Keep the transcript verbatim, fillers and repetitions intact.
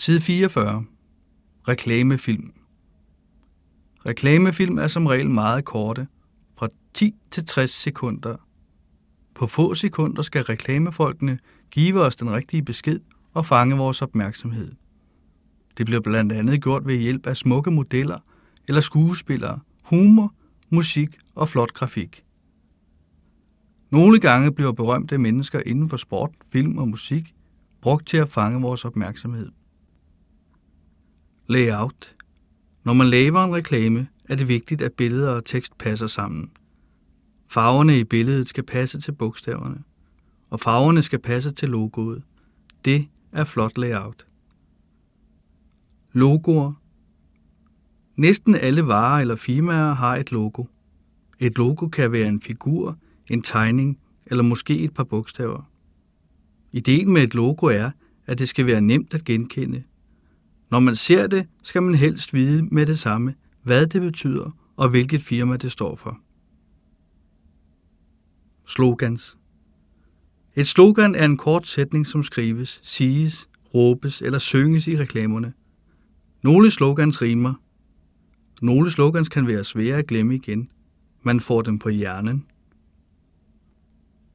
Side fireogfyrre. Reklamefilm. Reklamefilm er som regel meget korte, fra ti til tres sekunder. På få sekunder skal reklamefolkene give os den rigtige besked og fange vores opmærksomhed. Det bliver blandt andet gjort ved hjælp af smukke modeller eller skuespillere, humor, musik og flot grafik. Nogle gange bliver berømte mennesker inden for sport, film og musik brugt til at fange vores opmærksomhed. Layout. Når man laver en reklame, er det vigtigt, at billeder og tekst passer sammen. Farverne i billedet skal passe til bogstaverne, og farverne skal passe til logoet. Det er flot layout. Logoer. Næsten alle varer eller firmaer har et logo. Et logo kan være en figur, en tegning eller måske et par bogstaver. Ideen med et logo er, at det skal være nemt at genkende. Når man ser det, skal man helst vide med det samme, hvad det betyder og hvilket firma det står for. Slogans. Et slogan er en kort sætning, som skrives, siges, råbes eller synges i reklamerne. Nogle slogans rimer. Nogle slogans kan være svære at glemme igen. Man får dem på hjernen.